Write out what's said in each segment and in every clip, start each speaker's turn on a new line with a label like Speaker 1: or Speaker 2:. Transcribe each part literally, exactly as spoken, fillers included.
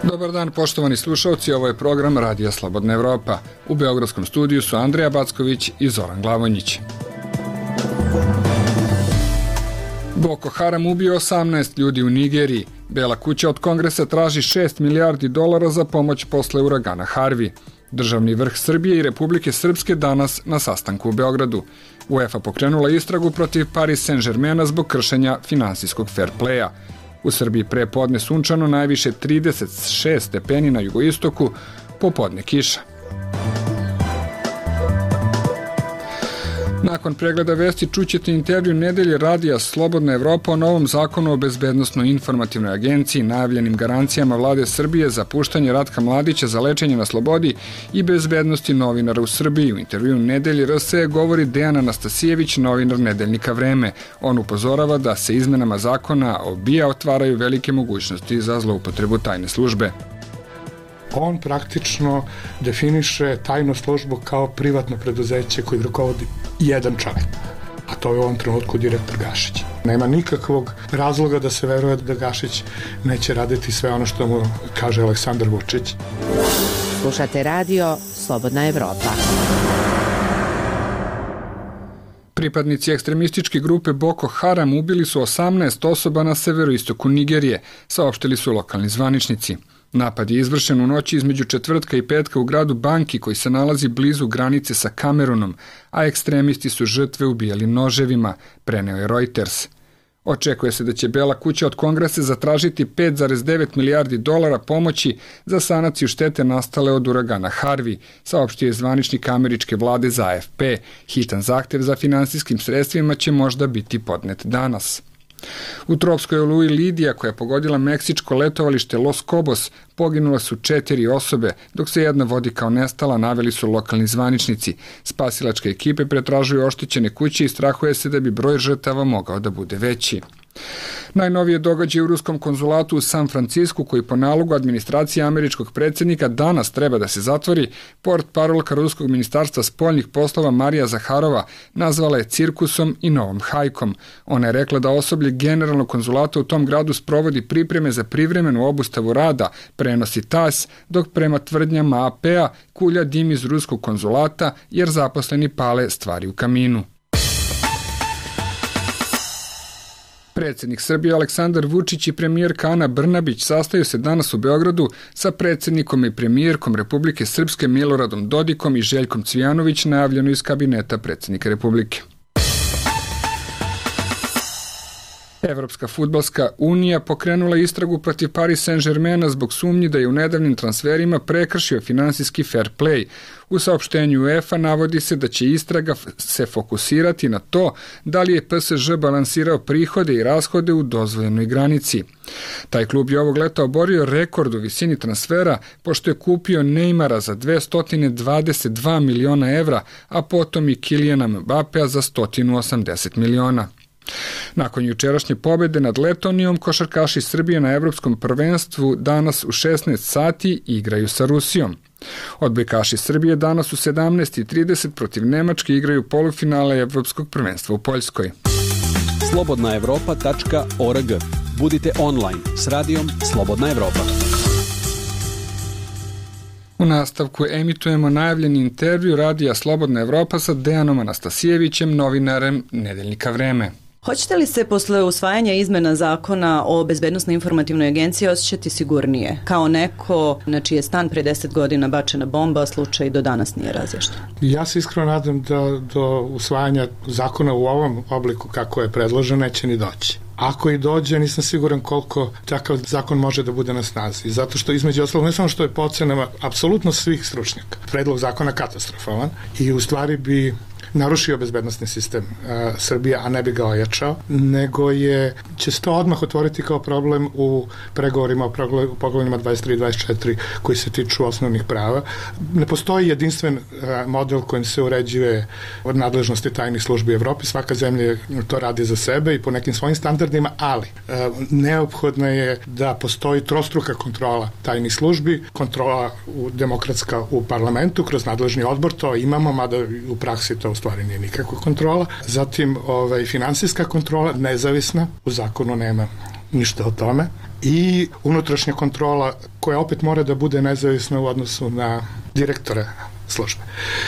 Speaker 1: Dobar dan, poštovani slušalci, ovo je program Radija Slobodna Evropa. U beogradskom studiju su Andreja Backović i Zoran Glavonjić. Boko Haram ubio osamnaest ljudi u Nigeriji. Bela kuća od Kongresa traži šest milijardi dolara za pomoć posle uragana Harvey. Državni vrh Srbije i Republike Srpske danas na sastanku u Beogradu. UEFA pokrenula istragu protiv Paris Saint-Germaina zbog kršenja finansijskog fair playa. U Srbiji pre podne sunčano, najviše trideset šest stepeni na jugoistoku, popodne kiša. Nakon pregleda vesti čućete intervju nedelje Radija Slobodna Evropa o novom zakonu o bezbednosnoj informativnoj agenciji, najavljenim garancijama vlade Srbije za puštanje Ratka Mladića za lečenje na slobodi i bezbednosti novinara u Srbiji. U intervju nedelje R S govori Dejan Anastasijević, novinar nedeljnika Vreme. On upozorava da se izmenama zakona o B I A otvaraju velike mogućnosti za zloupotrebu tajne službe.
Speaker 2: On praktično definiše tajnu službu kao privatno preduzeće koji rukovodi jedan čovjek, a to je u ovom trenutku direktor Gašić. Nema nikakvog razloga da se veruje da Gašić neće raditi sve ono što mu kaže Aleksandar Vučić.
Speaker 3: Slušate radio Slobodna Evropa.
Speaker 1: Pripadnici ekstremističke grupe Boko Haram ubili su osamnaest osoba na severoistoku Nigerije, saopštili su lokalni zvaničnici. Napad je izvršen u noći između četvrtka i petka u gradu Banki, koji se nalazi blizu granice sa Kamerunom, a ekstremisti su žrtve ubijali noževima, preneo je Reuters. Očekuje se da će Bela kuća od Kongresa zatražiti pet zarez devet milijardi dolara pomoći za sanaciju štete nastale od uragana Harvey, saopštio je zvaničnik američke vlade za A F P. Hitan zahtev za finansijskim sredstvima će možda biti podnet danas. U tropskoj oluji Lidija, koja je pogodila meksičko letovalište Los Cabos, poginule su četiri osobe, dok se jedna vodi kao nestala, naveli su lokalni zvaničnici. Spasilačke ekipe pretražuju oštećene kuće i strahuje se da bi broj žrtava mogao da bude veći. Najnovije događaje u ruskom konzulatu u San Francisku, koji po nalogu administracije američkog predsjednika danas treba da se zatvori, portparolka ruskog ministarstva spoljnih poslova Marija Zaharova nazvala je cirkusom i novom hajkom. Ona je rekla da osoblje generalnog konzulata u tom gradu sprovodi pripreme za privremenu obustavu rada, prenosi T A S, dok prema tvrdnjama A P-a kulja dim iz ruskog konzulata jer zaposleni pale stvari u kaminu. Predsjednik Srbije Aleksandar Vučić i premijerka Ana Brnabić sastaju se danas u Beogradu sa predsjednikom i premijerkom Republike Srpske Miloradom Dodikom i Željkom Cvijanović, najavljeno iz kabineta predsjednika Republike. Evropska fudbalska unija pokrenula istragu protiv Paris Saint-Germaina zbog sumnji da je u nedavnim transferima prekršio finansijski fair play. U saopštenju UEFA navodi se da će istraga se fokusirati na to da li je P S Ž balansirao prihode i rashode u dozvoljenoj granici. Taj klub je ovog leta oborio rekord u visini transfera, pošto je kupio Neymara za dvesta dvadeset dva miliona evra, a potom i Kilijana Mbapea za sto osamdeset miliona. Nakon jučerašnje pobjede nad Letonijom, košarkaši Srbije na Evropskom prvenstvu danas u šesnaest sati igraju sa Rusijom. Odbojkaši Srbije danas u sedamnaest i trideset protiv Nemačke igraju polufinale Evropskog prvenstva u Poljskoj.
Speaker 4: slobodna evropa tačka org. Budite online s radijom Slobodna Evropa.
Speaker 1: U nastavku emitujemo najavljeni intervju Radija Slobodna Evropa sa Dejanom Anastasijevićem, novinarem nedeljnika Vreme.
Speaker 5: Hoćete li se posle usvajanja izmena zakona o bezbednosnoj informativnoj agenciji osjećati sigurnije? Kao neko na čiji je stan pre deset godina bačena bomba, slučaj do danas nije razjašnjen.
Speaker 2: Ja se iskreno nadam da do usvajanja zakona u ovom obliku kako je predložen neće ni doći. Ako i dođe, nisam siguran koliko takav zakon može da bude na snazi. Zato što između ostalog, ne samo što je po ocenama apsolutno svih stručnjaka, predlog zakona katastrofalan i u stvari bi narušio bezbednosni sistem uh, Srbije, a ne bi ga ojačao, nego je, će se to odmah otvoriti kao problem u pregovorima o poglavljima dvadeset tri i dvadeset četiri koji se tiču osnovnih prava. Ne postoji jedinstven uh, model kojim se uređuje od nadležnosti tajnih službi Evrope. Svaka zemlja to radi za sebe i po nekim svojim standardima, ali uh, neophodno je da postoji trostruka kontrola tajnih službi, kontrola u, demokratska u parlamentu kroz nadležni odbor, to imamo, mada u praksi to u stvari nije nikakva kontrola. Zatim ovaj, finansijska kontrola, nezavisna, u zakonu nema ništa o tome. I unutrašnja kontrola koja opet mora da bude nezavisna u odnosu na direktore službe.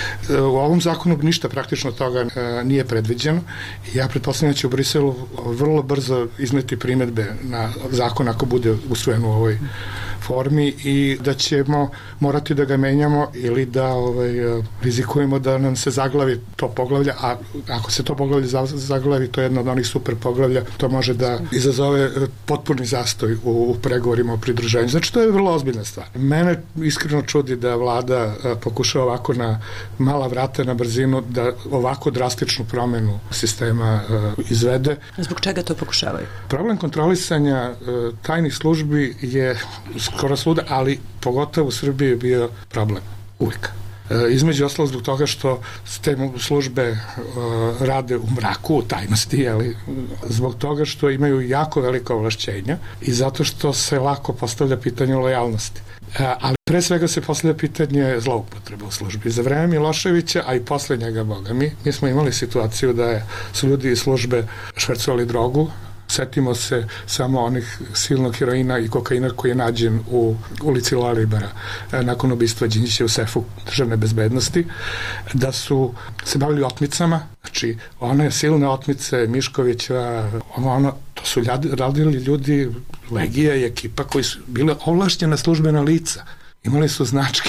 Speaker 2: U ovom zakonu ništa praktično toga nije predviđeno. Ja pretpostavljam da će u Briselu vrlo brzo izneti primedbe na zakon ako bude usvojen u ovoj formi i da ćemo morati da ga menjamo ili da ovaj, rizikujemo da nam se zaglavi to poglavlja, a ako se to poglavlje zaglavi, to je jedno od onih super poglavlja, to može da izazove potpuni zastoj u, u pregovorima o pridruženju. Znači, to je vrlo ozbiljna stvar. Mene iskreno čudi da vlada pokuša ovako na mala vrata, na brzinu, da ovako drastičnu promenu sistema uh, izvede.
Speaker 5: Zbog čega to pokušavaju?
Speaker 2: Problem kontrolisanja uh, tajnih službi je skoro svuda, ali pogotovo u Srbiji je bio problem. Uvijek. E, između ostalo zbog toga što te službe e, rade u mraku, u tajnosti, ali zbog toga što imaju jako velika ovlašćenja i zato što se lako postavlja pitanje lojalnosti. E, ali pre svega se postavlja pitanje zloupotrebe u službi. Za vreme Miloševića, a i posle njega, boga mi, mi smo imali situaciju da je, su ljudi iz službe švercovali drogu. Setimo se samo onih silnog heroina i kokaina koji je nađen u ulici Loribera nakon ubistva Đinđića u sefu državne bezbednosti, da su se bavili otmicama, znači one silne otmice Miškovića, ono, ono, to su radili ljudi Legija i ekipa koji su bile ovlašćena službena lica, imali su značke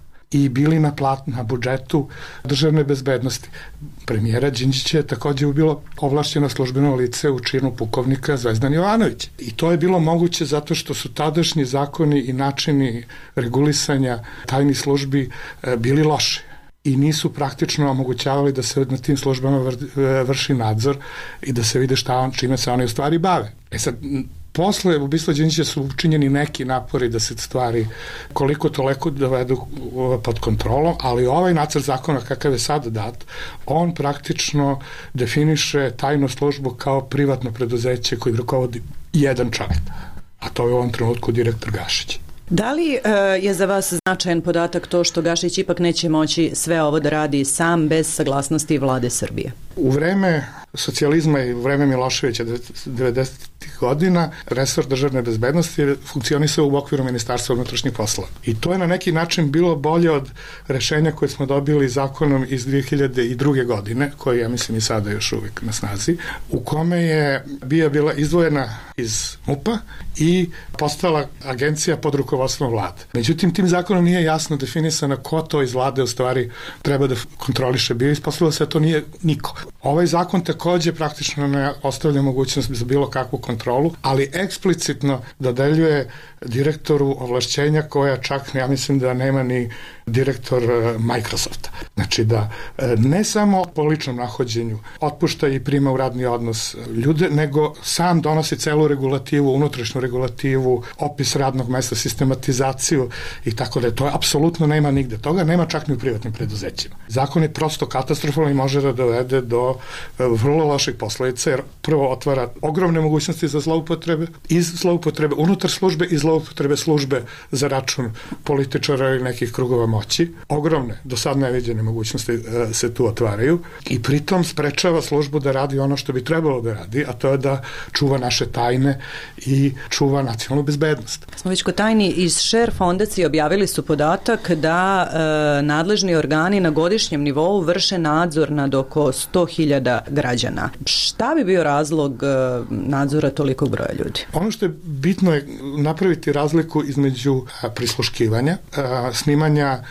Speaker 2: i bili na plat, na budžetu državne bezbednosti. Premijera Đinđića je takođe bilo ovlašćeno službeno lice u činu pukovnika Zvezdan Jovanović. I to je bilo moguće zato što su tadašnji zakoni i načini regulisanja tajnih službi bili loši i nisu praktično omogućavali da se na tim službama vrši nadzor i da se vide šta on, čime se oni u stvari bave. E sad, posle ubistva Đinđića su učinjeni neki napori da se stvari koliko toliko dovedu pod kontrolom, ali ovaj nacrt zakona kakav je sad dat, on praktično definiše tajnu službu kao privatno preduzeće koji rukovodi jedan čovjek, a to je u ovom trenutku direktor Gašić.
Speaker 5: Da li e, je za vas značajan podatak to što Gašić ipak neće moći sve ovo da radi sam bez saglasnosti vlade Srbije?
Speaker 2: U vreme socijalizma i u vreme Miloševića devedesetih godina resor državne bezbednosti funkcionisao u okviru Ministarstva unutrašnjih poslova. I to je na neki način bilo bolje od rešenja koje smo dobili zakonom iz dve hiljade druge. godine, koji ja mislim i sada još uvijek na snazi, u kome je bija bila izdvojena iz MUP-a i postala agencija pod rukovodstvom vlade. Međutim, tim zakonom nije jasno definisano ko to iz vlade u stvari treba da kontroliše. Bio ispostavilo se da to nije niko. Ovaj zakon takođe praktično ne ostavlja mogućnost za bilo kakvu kontrolu, ali eksplicitno dodeljuje direktoru ovlašćenja koja čak, ja mislim da nema ni direktor Microsofta. Znači da ne samo po ličnom nahođenju otpušta i prima u radni odnos ljude, nego sam donosi celu regulativu, unutrašnju regulativu, opis radnog mesta, sistematizaciju i tako da to je apsolutno nema nigde. Toga nema čak ni u privatnim preduzećima. Zakon je prosto katastrofalan i može da dovede do vrlo loših posledica, jer prvo otvara ogromne mogućnosti za zloupotrebe, iz zloupotrebe unutar službe i zloupotrebe službe za račun političara i nekih krugova moći. Ogromne, do sad neviđene mogućnosti se tu otvaraju i pritom sprečava službu da radi ono što bi trebalo da radi, a to je da čuva naše tajne i čuva nacionalnu bezbednost.
Speaker 5: Smo već kod tajni, iz Share fondacije objavili su podatak da e, nadležni organi na godišnjem nivou vrše nadzor nad oko sto hiljada građana. Šta bi bio razlog e, nadzora tolikog broja ljudi?
Speaker 2: Ono što je bitno je napraviti razliku između a, prisluškivanja, a, snimanja a,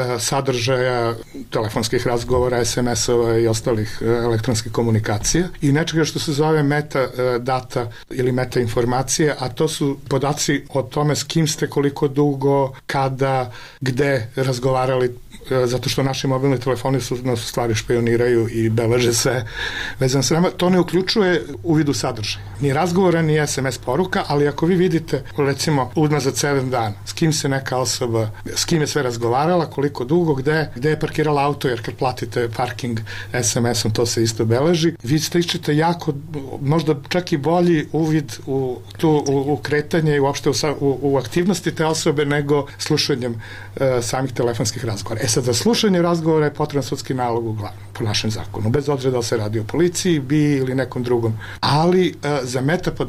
Speaker 2: sadržaja telefonskih razgovora, es em es-ova i ostalih a, elektronskih komunikacija i nečega što se zove meta a, data ili meta informacije, a to su podaci o tome s kim ste, koliko dugo, kada, gde razgovarali, zato što naši mobilni telefoni su nas stvari špioniraju i beleže sve vezano sa nama. To ne uključuje uvid u sadržaj. Ni razgovora, ni es em es poruka, ali ako vi vidite, recimo, unazad sedam dana, s kim se neka osoba, s kim je sve razgovarala, koliko dugo, gde, gde je parkirala auto, jer kad platite parking es em es-om, to se isto beleži, vi stičete jako, možda čak i bolji uvid u, tu, u, u kretanje i uopšte u, u, u aktivnosti te osobe nego slušanjem uh, samih telefonskih razgovora. E sad, za slušanje razgovora je potreban sudski nalog uglavnom, po našem zakonu, bez obzira da se radi o policiji, bi ili nekom drugom. Ali uh, za meta podatke,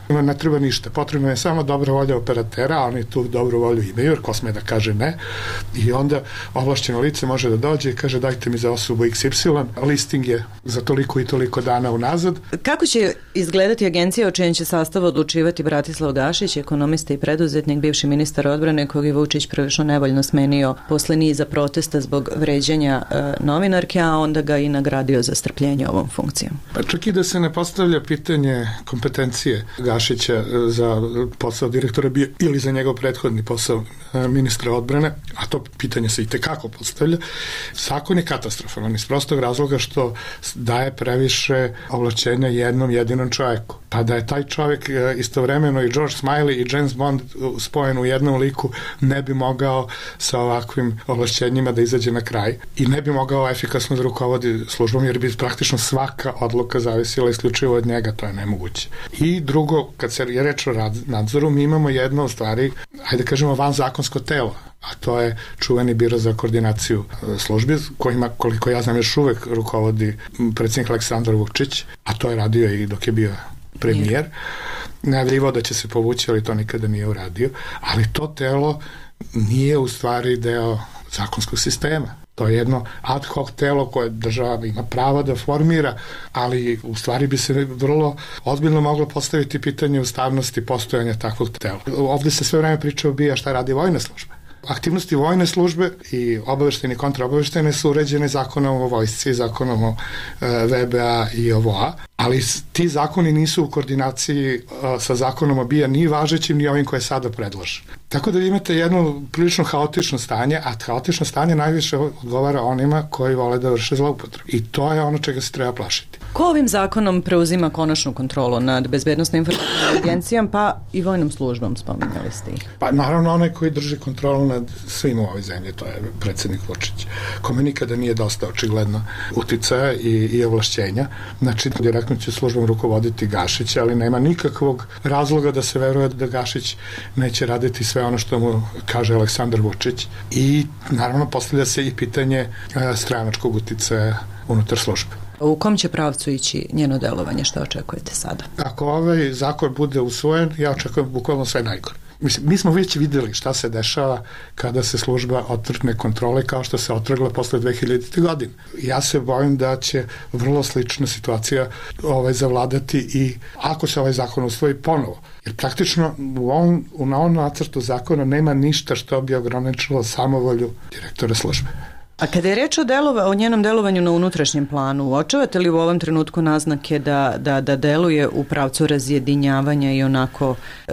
Speaker 2: Ne treba ništa, potrebno je samo dobra volja operatera, a oni tu dobru volju imaju, jer ko sme da kaže ne, i onda ovlašćeno lice može da dođe i kaže dajte mi za osobu iks ipsilon, listing je za toliko i toliko dana unazad.
Speaker 5: Kako će izgledati agencija o čijem će sastavu odlučivati Bratislav Gašić, ekonomista i preduzetnik, bivši ministar odbrane kog je Vučić prilično nevoljno smenio posle niza protesta zbog vređanja e, novinarke, a onda ga i nagradio za strpljenje ovom funkcijom?
Speaker 2: Pa čak i da se ne postavlja pitanje kompetencije Gašića za posao direktora bio, ili za njegov prethodni posao ministra odbrane, a to pitanje se i tekako postavlja, zakon je katastrofalan iz prostog razloga što daje previše ovlašćenja jednom jedinom čovjeku. Pa da je taj čovjek istovremeno i George Smiley i James Bond spojen u jednom liku, ne bi mogao sa ovakvim ovlašćenjima da izađe na kraj i ne bi mogao efikasno da rukovodi službom, jer bi praktično svaka odluka zavisila isključivo od njega, to je nemoguće. I drugo, kad se je reč o nadzoru, mi imamo jedno u stvari, hajde kažemo, vanzakonsko telo, a to je čuveni biro za koordinaciju službi, kojima, koliko ja znam, još uvek rukovodi predsjednik Aleksandar Vučić, a to je radio i dok je bio premijer. Najavljivao da će se povući, ali to nikada nije uradio, ali to telo nije u stvari deo zakonskog sistema. To je jedno ad hoc telo koje država ima pravo da formira, ali u stvari bi se vrlo ozbiljno moglo postaviti pitanje ustavnosti postojanja takvog tela. Ovde se sve vreme priča o bija šta radi vojna služba. Aktivnosti vojne službe i obaveštene i kontraobaveštene su uređene zakonom o vojsci, zakonom o ve be a i o ve o a, ali ti zakoni nisu u koordinaciji sa zakonom o be i a ni važećim ni ovim koje sada predlaže. Tako da vi imate jedno prilično haotično stanje, a haotično stanje najviše odgovara onima koji vole da vrše zloupotrebe. I to je ono čega se treba plašiti.
Speaker 5: Ko ovim zakonom preuzima konačnu kontrolu nad bezbednosno-informativnom agencijom, pa i vojnom službom, spominjali ste ih?
Speaker 2: Pa naravno onaj koji drži kontrolu nad svim u ovoj zemlji, to je predsjednik Vučić, kome nikada nije dosta očigledno uticaja i, i ovlašćenja. Znači, direktno će službom rukovoditi Gašić, ali nema nikakvog razloga da se veruje da Gašić neće raditi sve ono što mu kaže Aleksandar Vučić. I naravno postavlja se i pitanje stranačkog uticaja unutar službe.
Speaker 5: U kom će pravcu ići njeno delovanje, što očekujete sada?
Speaker 2: Ako ovaj zakon bude usvojen, ja očekujem bukvalno sve najgore. Mislim, mi smo već videli šta se dešava kada se služba otrgne kontrole kao što se otrgla posle dve hiljadite. godine. Ja se bojim da će vrlo slična situacija ovaj, zavladati i ako se ovaj zakon usvoji ponovo. Jer praktično u ovom, na ovom nacrtu zakona nema ništa što bi ograničilo samovolju direktora službe.
Speaker 5: A kada je reč o, delova, o njenom delovanju na unutrašnjem planu, uočavate li u ovom trenutku naznake da, da, da deluje u pravcu razjedinjavanja i onako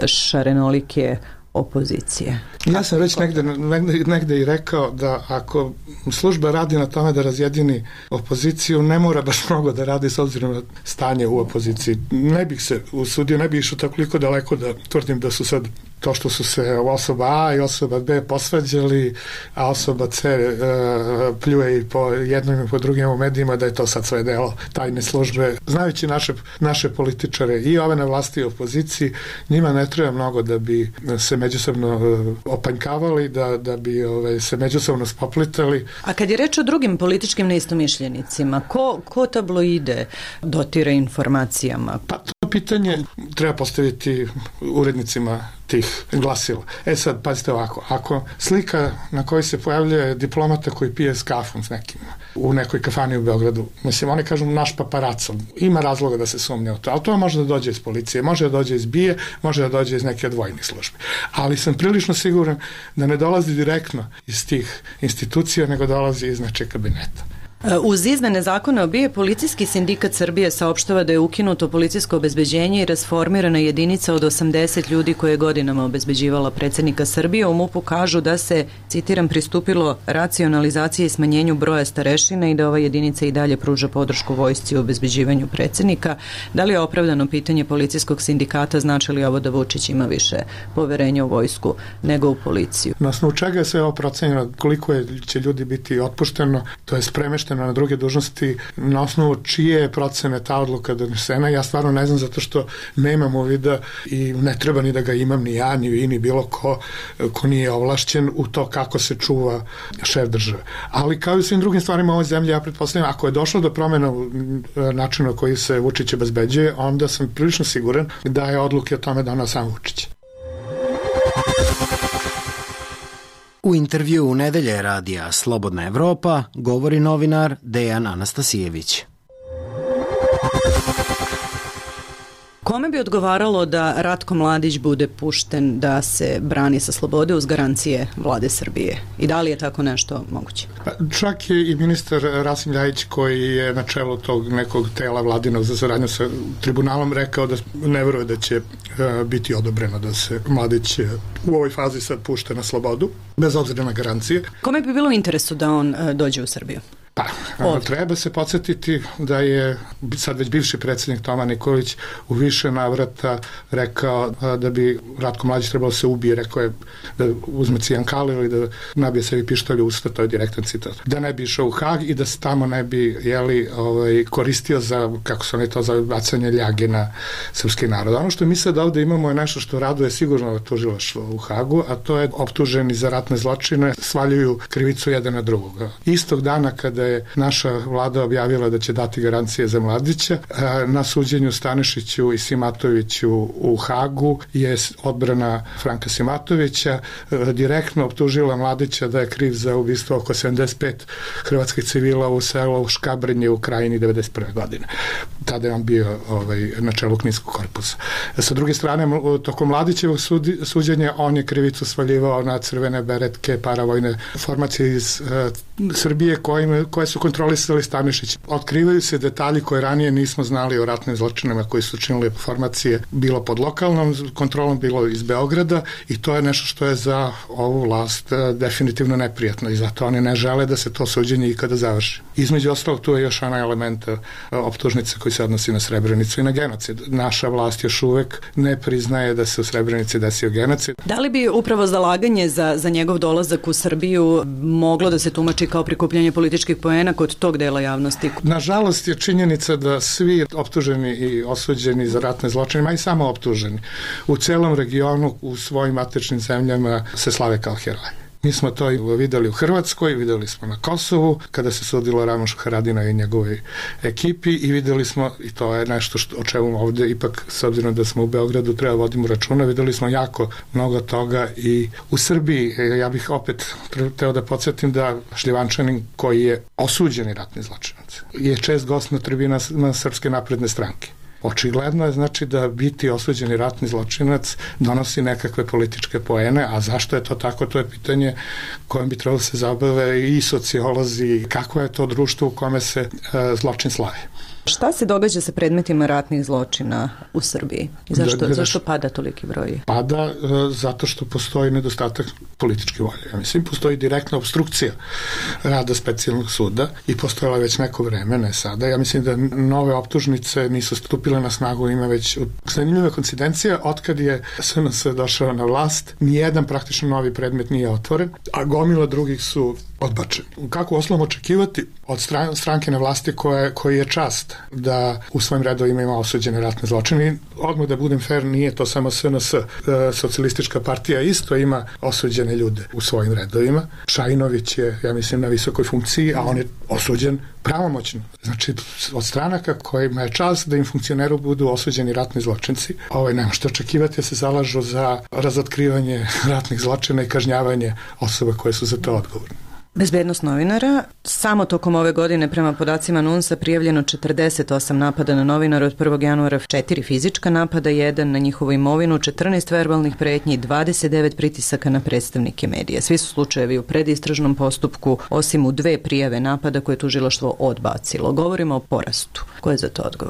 Speaker 5: šarenolike opozicije?
Speaker 2: Ja sam već negde, negde, negde i rekao da ako služba radi na tome da razjedini opoziciju, ne mora baš mnogo da radi s obzirom na stanje u opoziciji. Ne bih se usudio, ne bih išao toliko daleko da tvrdim da su sad to što su se osoba A i osoba B posvađali, a osoba C e, pljuje i po jednom i po drugim u medijima, da je to sad sve delo tajne službe. Znajući naše, naše političare i ove na vlasti i opoziciji, njima ne treba mnogo da bi se međusobno e, opanjkavali, da, da bi ove, se međusobno spoplitali.
Speaker 5: A kad je reč o drugim političkim neistomišljenicima, ko, ko tabloide dotira informacijama?
Speaker 2: Pa to pitanje treba postaviti urednicima tih glasila. E sad, pazite ovako, ako slika na kojoj se pojavljuje diplomata koji pije s kafom s nekim u nekoj kafani u Beogradu, mislim, oni kažu naš paparaco, ima razloga da se sumnja u to, ali to može da dođe iz policije, može da dođe iz BIA, može da dođe iz neke od vojnih službi. Ali sam prilično siguran da ne dolazi direktno iz tih institucija, nego dolazi iz nečeg kabineta.
Speaker 5: Uz izmene zakona o BIA, Policijski sindikat Srbije saopštava da je ukinuto policijsko obezbeđenje i rasformirana jedinica od osamdeset ljudi koje je godinama obezbeđivala predsjednika Srbije. U MUP-u kažu da se, citiram, pristupilo racionalizaciji i smanjenju broja starešina i da ova jedinica i dalje pruža podršku vojsci u obezbeđivanju predsjednika. Da li je opravdano pitanje policijskog sindikata, znači li ovo da Vučić ima više poverenja u vojsku nego u policiju?
Speaker 2: Na osnovu čega je sve ovo procenjeno, koliko je, će ljudi biti otpušteno, to je premješteno spuštena na druge dužnosti, na osnovu čije je procene ta odluka donesena, ja stvarno ne znam zato što nemam uvida i ne treba ni da ga imam ni ja, ni vi, ni bilo ko ko nije ovlašćen u to kako se čuva šef države. Ali kao i svim drugim stvarima u ovoj zemlji, ja pretpostavljam, ako je došlo do promjena načina koji se Vučić obezbeđuje, onda sam prilično siguran da je odluke o tome donao sam Vučić.
Speaker 6: U intervju u Nedelje radija Slobodna Evropa govori novinar Dejan Anastasijević.
Speaker 5: Kome bi odgovaralo da Ratko Mladić bude pušten da se brani sa slobode uz garancije vlade Srbije? I da li je tako nešto moguće?
Speaker 2: Čak je i ministar Rasim Ljajić, koji je na čelu tog nekog tela vladinog za saradnju sa tribunalom, rekao da ne veruje da će biti odobreno da se Mladić u ovoj fazi sad pušta na slobodu, bez obzira na garancije.
Speaker 5: Kome bi bilo u interesu da on dođe u Srbiju?
Speaker 2: Pa, Od. treba se podsjetiti da je sad već bivši predsjednik Toma Nikolić u više navrata rekao da bi Ratko Mladić trebalo se ubije, rekao je da uzme cijankal ili da nabije sebi pištolj u usta, to je direktan citat. Da ne bi išao u Hag i da se tamo ne bi jeli, ovaj, koristio za, kako su oni to, za bacanje ljage na srpski narod. Ono što mi sad ovde imamo je nešto što raduje sigurno tužilaštvo u Hagu, a to je optuženi za ratne zločine svaljuju krivicu jedan na drugoga. Istog dana kada je naša vlada objavila da će dati garancije za Mladića, na suđenju Stanišiću i Simatoviću u Hagu je odbrana Franka Simatovića direktno optužila Mladića da je kriv za ubistvo oko sedamdeset pet hrvatskih civila u selu Škabrnje u Krajini devedeset prve godine. Tada je on bio ovaj, na čelu Kninskog korpusa. Sa druge strane, tokom Mladićevog sudi, suđenja on je krivicu svaljivao na crvene beretke, paravojne formacije iz uh, Srbije kojim, koje su kontrolisali Stanišić. Otkrivaju se detalji koje ranije nismo znali o ratnim zločinama koji su činili formacije, bilo pod lokalnom kontrolom, bilo iz Beograda, i to je nešto što je za ovu vlast uh, definitivno neprijatno i zato oni ne žele da se to suđenje ikada završi. Između ostalog, tu je još ona elementa uh, optužnice koji se odnosi na Srebrenicu i na genocid. Naša vlast još uvek ne priznaje da se u Srebrenici desio genocid.
Speaker 5: Da li bi upravo zalaganje za, za njegov dolazak u Srbiju moglo da se tumači kao prikupljanje političkih poena kod tog dela javnosti?
Speaker 2: Nažalost je činjenica da svi optuženi i osuđeni za ratne zločine, a i samo optuženi, u celom regionu, u svojim matičnim zemljama se slave kao heroji. Mi smo to videli u Hrvatskoj, videli smo na Kosovu, kada se sudilo Ramušu Haradinaju i njegovoj ekipi, i videli smo, i to je nešto što, o čemu ovde ipak, s obzirom da smo u Beogradu, treba vodimo računa, videli smo jako mnogo toga i u Srbiji. Ja bih opet teo da podsjetim da Šljivančanin, koji je osuđeni ratni zločinac, je čest gost na tribinama Srpske napredne stranke. Očigledno je znači da biti osuđeni ratni zločinac donosi nekakve političke poene, a zašto je to tako, to je pitanje kojem bi trebalo se zabave i sociolozi, kako je to društvo u kome se e, zločin slavi.
Speaker 5: Šta se događa sa predmetima ratnih zločina u Srbiji? I zašto, da, da, zašto pada toliki broj?
Speaker 2: Pada e, zato što postoji nedostatak političke volje. Ja mislim, postoji direktna obstrukcija rada specijalnog suda i postojala već neko vreme, ne sada. Ja mislim da nove optužnice nisu stupile na snagu, ima već zanimljiva koincidencija, otkad je S N S došao na vlast, nijedan praktično novi predmet nije otvoren, a gomila drugih su odbačeni. Kako osnovom očekivati od stranke na vlasti koja, koji je čast da u svojim redovima ima osuđene ratne zločine? Odmah da budem fair, nije to samo S N S. Socijalistička partija isto ima osuđene ljude u svojim redovima. Šajinović je, ja mislim, na visokoj funkciji, a on je osuđen pravomoćno. Znači, od stranaka kojima je čast da im funkcioneru budu osuđeni ratni zločinci, ovaj, nema što očekivati, se zalažu za razotkrivanje ratnih zločina i kažnjavanje osoba koje su za to odgovorne.
Speaker 5: Bezbednost novinara. Samo tokom ove godine prema podacima NUNS-a prijavljeno četrdeset osam napada na novinara od prvog januara, četiri fizička napada, jedan na njihovu imovinu, četrnaest verbalnih pretnji, dvadeset devet pritisaka na predstavnike medija. Svi su slučajevi u predistražnom postupku, osim u dve prijave napada koje je tužilaštvo odbacilo. Govorimo o porastu. Ko je za to odgovoran?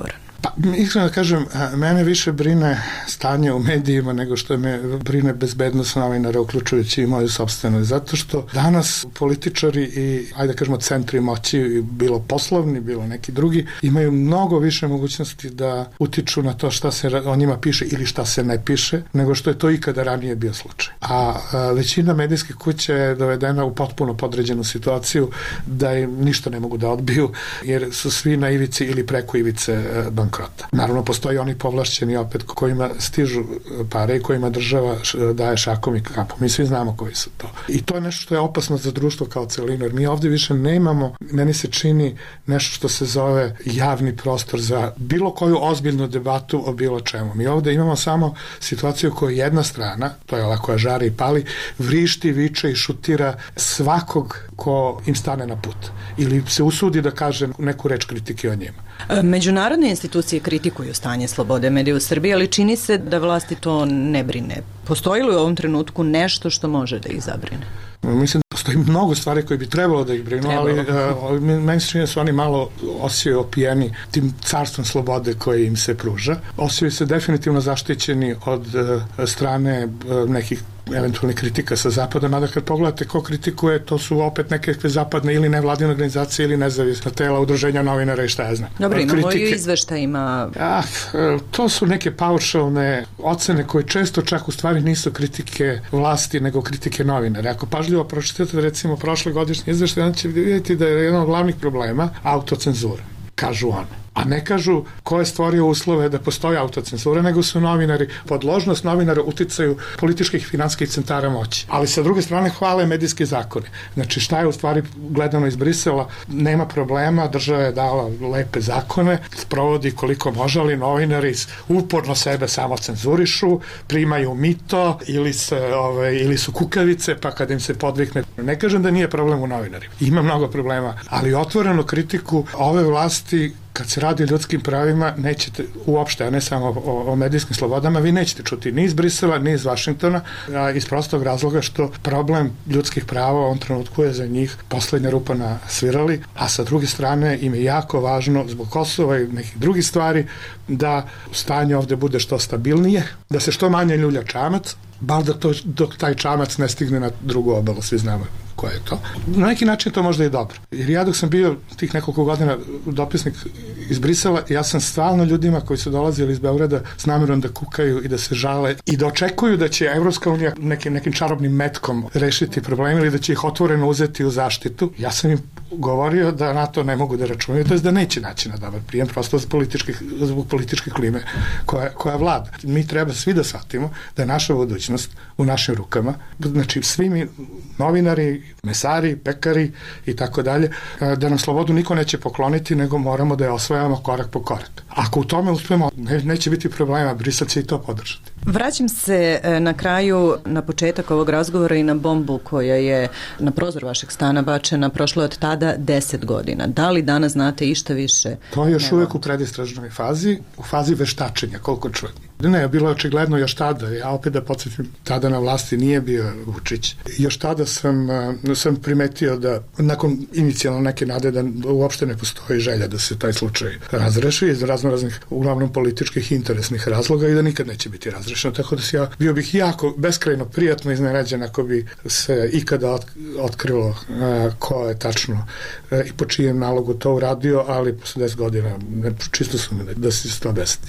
Speaker 2: Pa, iskreno da kažem, mene više brine stanje u medijima nego što me brine bezbednost novinara, uključujući i moju sopstvenu. Zato što danas političari i, ajde da kažemo, centri moći, bilo poslovni, bilo neki drugi, imaju mnogo više mogućnosti da utiču na to šta se o njima piše ili šta se ne piše, nego što je to ikada ranije bio slučaj. A, a većina medijskih kuća je dovedena u potpuno podređenu situaciju da im ništa ne mogu da odbiju, jer su svi na ivici ili preko ivice bankrota. Naravno, postoji oni povlašćeni opet kojima stižu pare i kojima država daje šakom i kapom. Mi svi znamo koji su to. I to je nešto što je opasno za društvo kao celinu, jer mi ovde više nemamo, meni se čini, nešto što se zove javni prostor za bilo koju ozbiljnu debatu o bilo čemu. Mi ovde imamo samo situaciju koju jedna strana, to je ova koja žari i pali, vrišti, viče i šutira svakog ko im stane na put. Ili se usudi da kaže neku reč kritike o njima.
Speaker 5: Međunarodne institucije kritikuju stanje slobode medija u Srbiji, ali čini se da vlasti to ne brine. Postoji li u ovom trenutku nešto što može da ih zabrine?
Speaker 2: Mislim da postoji mnogo stvari koje bi trebalo da ih brinu, trebalo. ali uh, meni se čini da su oni malo osjećaju opijeni tim carstvom slobode koje im se pruža. Osjećaju se definitivno zaštićeni od uh, strane uh, nekih eventualnih kritika sa zapada, mada kad pogledate ko kritikuje, to su opet neke zapadne ili nevladine organizacije ili nezavisna tela, udruženja novinara i šta ja znam.
Speaker 5: Dobro, imamo i izveštajima.
Speaker 2: Ja, to su neke paušalne ocene koje često čak u stvari nisu kritike vlasti, nego kritike novinara. Ako pažljivo pročitate recimo prošle godišnje izveštaje, onda ćete vidjeti da je jedan od glavnih problema autocenzura, kažu one. A ne kažu ko je stvorio uslove da postoji autocenzura, nego su novinari, podložnost novinara uticaju političkih i finanskih centara moći. Ali sa druge strane hvale medijske zakone. Znači šta je u stvari gledano iz Brisela, nema problema, država je dala lepe zakone, sprovodi koliko može, ali novinari uporno sebe samo cenzurišu, primaju mito ili, se, ove, ili su kukavice, pa kad im se podvikne. Ne kažem da nije problem u novinarima. Ima mnogo problema, ali otvorenu kritiku ove vlasti kad se radi o ljudskim pravima, nećete uopšte, a ne samo o, o medijskim slobodama, vi nećete čuti ni iz Brisela, ni iz Vašingtona, a iz prostog razloga što problem ljudskih prava u ovom trenutku je za njih poslednja rupa na svirali, a sa druge strane im je jako važno zbog Kosova i nekih drugih stvari da stanje ovde bude što stabilnije, da se što manje ljulja čamac, bar da to, dok taj čamac ne stigne na drugu obalu, svi znamo koje je to. Na neki način to možda i dobro. Jer ja dok sam bio tih nekoliko godina dopisnik iz Brisela, ja sam stalno ljudima koji su dolazili iz Beograda s namjerom da kukaju i da se žale i da očekuju da će Evropska unija nekim, nekim čarobnim metkom rešiti probleme ili da će ih otvoreno uzeti u zaštitu. Ja sam im govorio da na to ne mogu da računaju, to je da neće naći na dobar prijem, prosto zbog političkih, zbog političke klime koja, koja vlada. Mi treba svi da shvatimo da je naša budućnost u našim rukama. Znači, svi mi, novinari, mesari, pekari i tako dalje, da nam slobodu niko neće pokloniti, nego moramo da je osvajamo korak po korak. Ako u tome uspemo, ne, neće biti problema, Brisel će i to podržati.
Speaker 5: Vraćam se na kraju na početak ovog razgovora i na bombu koja je na prozor vašeg stana bačena, prošlo je od tada deset godina. Da li danas znate išta više?
Speaker 2: To je još Evo. uvek u predistražnoj fazi, u fazi veštačenja, koliko čujem. Ne, bilo je očigledno još tada, ja opet da podsjetim, tada na vlasti nije bio Vučić. Još tada sam, sam primetio da nakon inicijalno neke nade da uopšte ne postoji želja da se taj slučaj razreši iz razno raznih, uglavnom političkih i interesnih razloga i da nikad neće biti razrešeno. Tako da se ja, bio bih jako beskrajno prijatno iznenađen ako bi se ikada otkrilo a, ko je tačno a, i po čijem nalogu to uradio, ali posle deset godina ne, čisto su mi da, da se to desiti.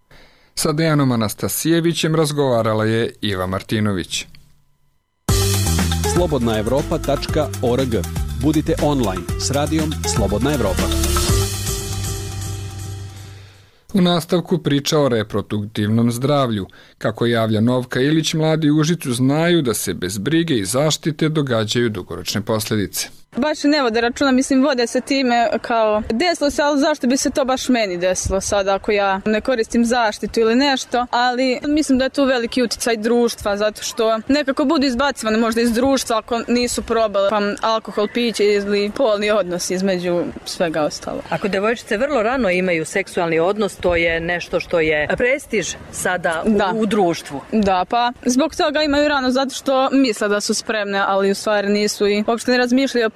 Speaker 1: Sa Dejanom Anastasijevićem razgovarala je Iva Martinović.
Speaker 4: slobodna evropa tačka org. Budite online s radijom Slobodna Evropa.
Speaker 1: U nastavku priča o reproduktivnom zdravlju. Kako javlja Novka Ilić, mladi u Užicu znaju da se bez brige i zaštite događaju dugoročne posljedice.
Speaker 7: Baš ne vode računa, mislim, vode se time kao desilo se, ali zašto bi se to baš meni desilo sad ako ja ne koristim zaštitu ili nešto, ali mislim da je tu veliki uticaj društva, zato što nekako budu izbacivane možda iz društva ako nisu probale pa alkohol, piće ili polni odnos između svega ostalo.
Speaker 8: Ako devojčice vrlo rano imaju seksualni odnos, to je nešto što je prestiž sada u, da. u društvu.
Speaker 7: Da, pa zbog toga imaju rano zato što misle da su spremne, ali u stvari nisu i uopšte ne razmišljaju o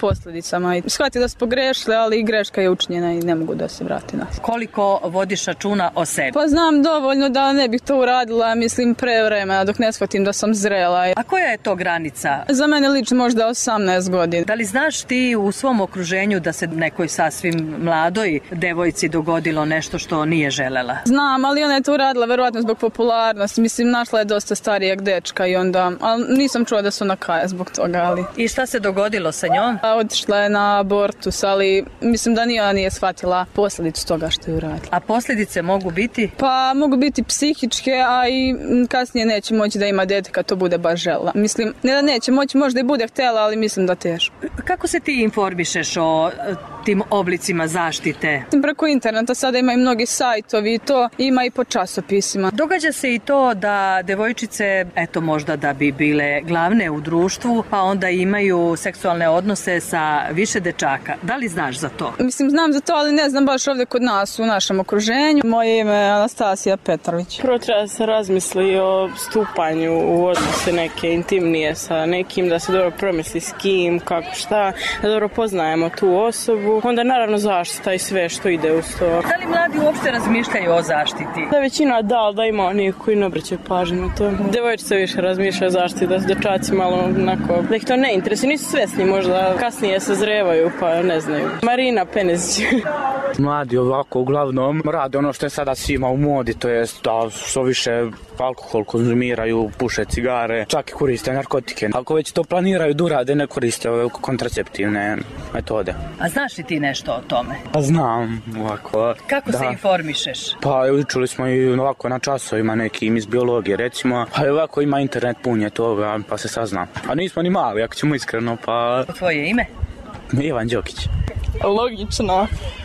Speaker 7: posljedicama. I shvati da su pogrešile, ali i greška je učinjena i ne mogu da se vrati nazad.
Speaker 8: Koliko vodiš računa o sebi?
Speaker 7: Pa znam dovoljno da ne bih to uradila, mislim, pre vremena, dok ne shvatim da sam zrela.
Speaker 8: A koja je to granica?
Speaker 7: Za mene lično možda osamnaest godina.
Speaker 8: Da li znaš ti u svom okruženju da se nekoj sasvim mladoj devojci dogodilo nešto što nije želela?
Speaker 7: Znam, ali ona je to uradila verovatno zbog popularnosti. Mislim, našla je dosta starijeg dečka i onda, ali nisam čula da su ona kaja zbog toga. Ali...
Speaker 8: I šta se dogodilo sa njom?
Speaker 7: A, otišla je na abortus, ali mislim da ni ona nije shvatila posljedicu toga što je uradila.
Speaker 8: A posljedice mogu biti?
Speaker 7: Pa mogu biti psihičke, a i kasnije neće moći da ima dete kad to bude baš žela. Mislim, ne da neće moći, možda i bude htjela, ali mislim da teško.
Speaker 8: Kako se ti informišeš o tim oblicima zaštite?
Speaker 7: Preko interneta sada ima i mnogi sajtovi i to ima i po časopisima.
Speaker 8: Događa se i to da devojčice, eto možda da bi bile glavne u društvu, pa onda imaju seksualne odnose sa više dečaka. Da li znaš za to?
Speaker 7: Mislim, znam za to, ali ne znam baš ovdje kod nas u našem okruženju. Moje ime je Anastasija Petrović.
Speaker 9: Prvo treba da se razmisli o stupanju u odnose neke intimnije sa nekim, da se dobro promisli s kim, kako šta, da dobro poznajemo tu osobu. Onda naravno zaštita i sve što ide uz to.
Speaker 8: Da li mladi uopšte razmišljaju o zaštiti?
Speaker 9: Da većina da, ali da ima onih koji ne obraćaju pažnju na to. Devojčice više razmišljaju o zaštiti, da su dečaci malo onako, da ih to ne interesuje, nisu svesni, možda kasnije sazrevaju pa ne znaju. Marina Penezić.
Speaker 10: Mladi ovako uglavnom rade ono što je sada svima u modi, to jest da što više alkohol konzumiraju, puše cigare, čak i koriste narkotike. Ako već to planiraju da urade, ne koriste ove kontraceptivne metode.
Speaker 8: A znaš li ti nešto o tome?
Speaker 10: Pa znam, ovako.
Speaker 8: Kako
Speaker 10: da.
Speaker 8: se informišeš?
Speaker 10: Pa učili smo i ovako na časovima nekim iz biologije, recimo. A ovako ima internet pun je toga, pa se sazna. A nismo ni mali, ako ćemo iskreno, pa...
Speaker 8: Tvoje ime?
Speaker 10: Ivan Đokić.
Speaker 9: Logično.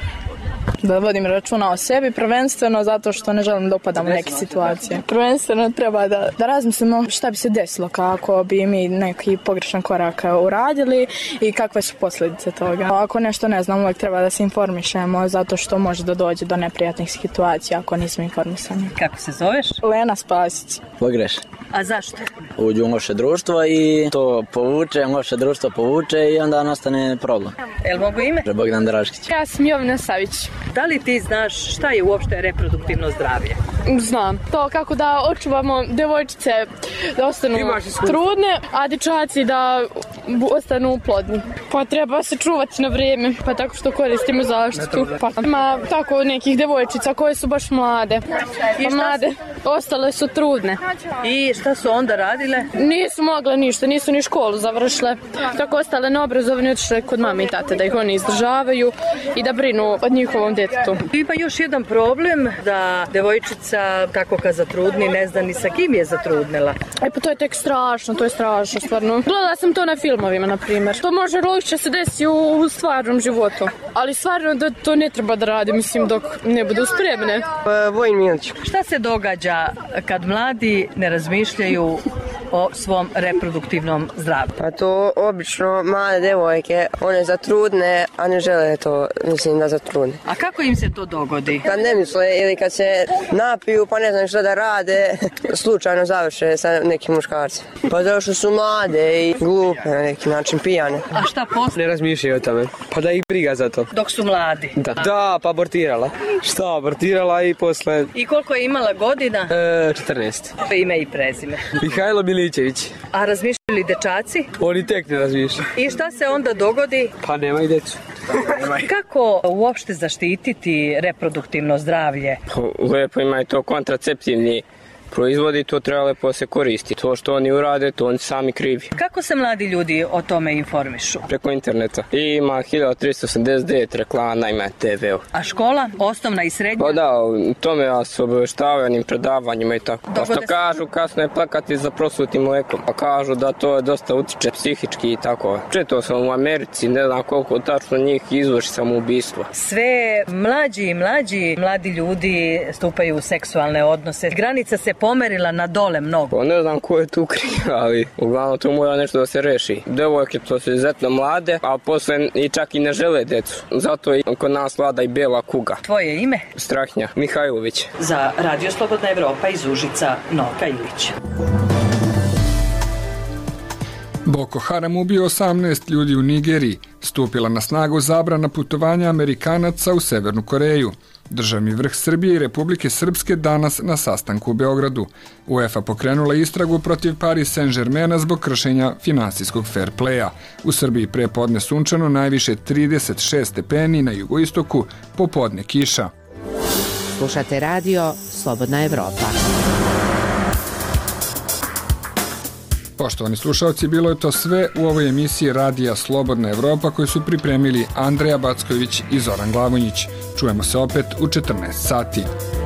Speaker 11: Da vodim računa o sebi, prvenstveno zato što ne želim da upadam u neke situacije. Prvenstveno treba da, da razmislimo šta bi se desilo kako bi mi neki pogrešan korak uradili i kakve su posljedice toga. Ako nešto ne znam, uvijek treba da se informišemo zato što može da dođe do neprijatnih situacija ako nismo informisani.
Speaker 8: Kako se zoveš?
Speaker 11: Lena Spasić.
Speaker 12: Pogreš.
Speaker 8: A zašto?
Speaker 12: Uđu u loše društvo i to povuče, loše društvo povuče i onda nastane problem.
Speaker 8: Jel mogu ime?
Speaker 12: Bogdan Draškić.
Speaker 11: Ja sam Jovina Savić.
Speaker 8: Da li ti znaš šta je uopšte reproduktivno zdravlje?
Speaker 11: Znam. To kako da očuvamo devojčice da ostanu trudne, a dečaci da ostanu plodni. Pa treba se čuvati na vrijeme, pa tako što koristimo zaštitu. Pa ima tako nekih devojčica koje su baš mlade. Pa mlade, ostale su trudne.
Speaker 8: I šta su onda radile?
Speaker 11: Nisu mogle ništa, nisu ni školu završile. Tako ostale neobrazovane, otišle kod mame i tate da ih oni izdržavaju i da brinu od njihovom djetetu.
Speaker 8: Ima još jedan problem da devojčica tako kad zatrudni ne zna ni sa kim je zatrudnila.
Speaker 11: E pa to je tek strašno, to je strašno stvarno. Gledala sam to na filmovima, na primjer. To može loše se desi u stvarnom životu. Ali stvarno da to ne treba da radi, mislim, dok ne budu spremne.
Speaker 13: Vojin Milić.
Speaker 8: Šta se događa kad mladi ne razmišljaju o svom reproduktivnom zdravlju?
Speaker 13: Pa to obično male devojke, one zatrudne, a ne žele to, mislim, da zatrudne.
Speaker 8: A kako im se to dogodi?
Speaker 13: Kad ne misle ili kad se napiju pa ne znaju što da rade, slučajno završe sa nekim muškarcem. Pa zato što su mlade i glupe na neki način, pijane.
Speaker 8: A šta posle?
Speaker 14: Ne razmišljaju o tome, pa da ih briga za to.
Speaker 8: Dok su mladi?
Speaker 14: Da, da pa abortirala. Šta, abortirala i posle...
Speaker 8: I koliko je imala godina?
Speaker 14: E, četrnaest.
Speaker 8: Ime i prezime?
Speaker 14: Mihajlo Milićević.
Speaker 8: A razmišljali dečaci?
Speaker 14: Oni tek ne razmišljaju.
Speaker 8: I šta se onda dogodi?
Speaker 14: Pa nema i decu.
Speaker 8: Kako uopšte zaštititi reproduktivno zdravlje?
Speaker 14: Lepo ima i to kontraceptivni proizvodi, to treba lepo se koristi. To što oni urade, to oni sami krivi.
Speaker 8: Kako se mladi ljudi o tome informišu?
Speaker 14: Preko interneta. I ima hiljadu tristo osamdeset devet reklama na ime te ve.
Speaker 8: A škola? Osnovna i srednja?
Speaker 14: Pa da, tome ja se obaveštavaju onim predavanjima i tako. Pa što kažu, kasno je plakati za prosutim mlekom. Pa kažu da to dosta utiče psihički i tako. Četao sam u Americi, ne znam koliko tačno njih izvrši samoubistvo.
Speaker 8: Sve mlađi i mlađi, mladi ljudi stupaju u seksualne odnose. Granica se pomerila na dole mnogo.
Speaker 14: Pa ne znam ko je tu kriv, ali uglavnom tu mora nešto da se reši. Devojke to su izuzetno mlade, a posle i čak i ne žele decu. Zato i kod nas vlada i bela kuga.
Speaker 8: Tvoje ime?
Speaker 14: Strahnja Mihajlović.
Speaker 8: Za Radio Slobodna Evropa iz Užica, Noka Ilić.
Speaker 1: Boko Haram ubio osamnaest ljudi u Nigeriji, stupila na snagu zabrana putovanja Amerikanaca u Severnu Koreju. Državni vrh Srbije i Republike Srpske danas na sastanku u Beogradu. UEFA pokrenula istragu protiv Paris Saint-Germaina zbog kršenja finansijskog fair playa. U Srbiji prepodne sunčano, najviše trideset šest stepeni, na jugoistoku popodne kiša.
Speaker 3: Slušate radio Slobodna Evropa.
Speaker 1: Poštovani slušalci, bilo je to sve u ovoj emisiji Radija Slobodna Evropa koju su pripremili Andreja Backović i Zoran Glavonjić. Čujemo se opet u četrnaest sati.